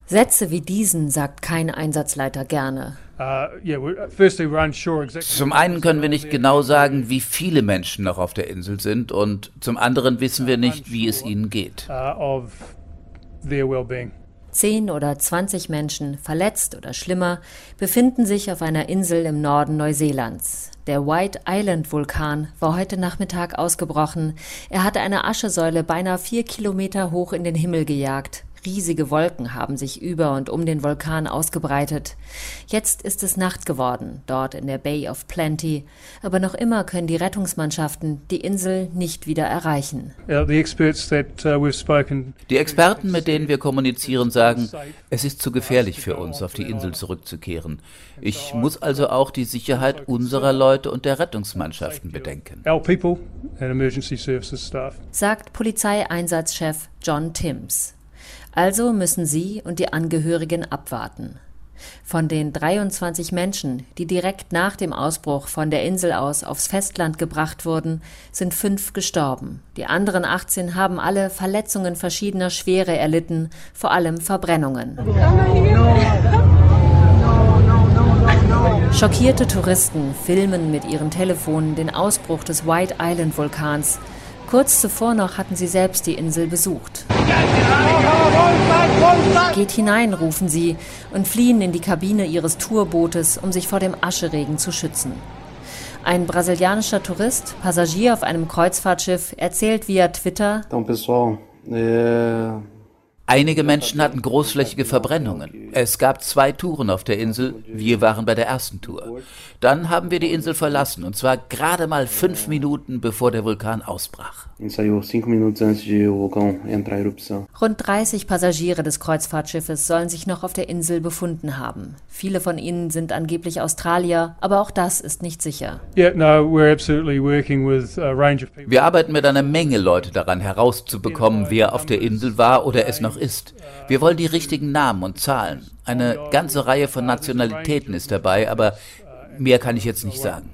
Sätze wie diesen sagt kein Einsatzleiter gerne. Zum einen können wir nicht genau sagen, wie viele Menschen noch auf der Insel sind, und zum anderen wissen wir nicht, wie es ihnen geht. 10 oder 20 Menschen, verletzt oder schlimmer, befinden sich auf einer Insel im Norden Neuseelands. Der White Island Vulkan war heute Nachmittag ausgebrochen. Er hatte eine Aschesäule beinahe 4 Kilometer hoch in den Himmel gejagt. Riesige Wolken haben sich über und um den Vulkan ausgebreitet. Jetzt ist es Nacht geworden, dort in der Bay of Plenty. Aber noch immer können die Rettungsmannschaften die Insel nicht wieder erreichen. Die Experten, mit denen wir kommunizieren, sagen, es ist zu gefährlich für uns, auf die Insel zurückzukehren. Ich muss also auch die Sicherheit unserer Leute und der Rettungsmannschaften bedenken, sagt Polizeieinsatzchef John Timms. Also müssen sie und die Angehörigen abwarten. Von den 23 Menschen, die direkt nach dem Ausbruch von der Insel aus aufs Festland gebracht wurden, sind 5 gestorben. Die anderen 18 haben alle Verletzungen verschiedener Schwere erlitten, vor allem Verbrennungen. Schockierte Touristen filmen mit ihren Telefonen den Ausbruch des White Island Vulkans. Kurz zuvor noch hatten sie selbst die Insel besucht. Geht hinein, rufen sie und fliehen in die Kabine ihres Tourbootes, um sich vor dem Ascheregen zu schützen. Ein brasilianischer Tourist, Passagier auf einem Kreuzfahrtschiff, erzählt via Twitter: Einige Menschen hatten großflächige Verbrennungen. Es gab 2 Touren auf der Insel, wir waren bei der ersten Tour. Dann haben wir die Insel verlassen, und zwar gerade mal 5 Minuten, bevor der Vulkan ausbrach. Rund 30 Passagiere des Kreuzfahrtschiffes sollen sich noch auf der Insel befunden haben. Viele von ihnen sind angeblich Australier, aber auch das ist nicht sicher. Wir arbeiten mit einer Menge Leute daran, herauszubekommen, wer auf der Insel war oder es noch ist. Wir wollen die richtigen Namen und Zahlen. Eine ganze Reihe von Nationalitäten ist dabei, aber mehr kann ich jetzt nicht sagen.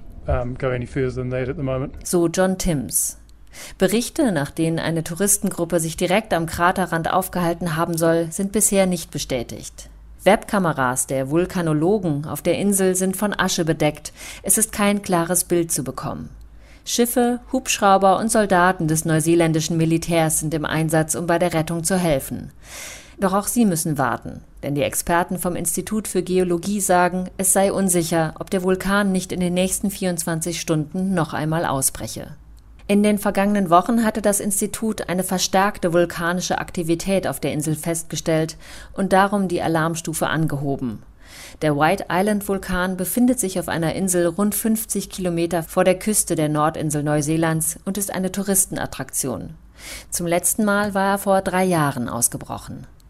So John Timms. Berichte, nach denen eine Touristengruppe sich direkt am Kraterrand aufgehalten haben soll, sind bisher nicht bestätigt. Webkameras der Vulkanologen auf der Insel sind von Asche bedeckt. Es ist kein klares Bild zu bekommen. Schiffe, Hubschrauber und Soldaten des neuseeländischen Militärs sind im Einsatz, um bei der Rettung zu helfen. Doch auch sie müssen warten, denn die Experten vom Institut für Geologie sagen, es sei unsicher, ob der Vulkan nicht in den nächsten 24 Stunden noch einmal ausbreche. In den vergangenen Wochen hatte das Institut eine verstärkte vulkanische Aktivität auf der Insel festgestellt und darum die Alarmstufe angehoben. Der White Island Vulkan befindet sich auf einer Insel rund 50 Kilometer vor der Küste der Nordinsel Neuseelands und ist eine Touristenattraktion. Zum letzten Mal war er vor 3 Jahren ausgebrochen.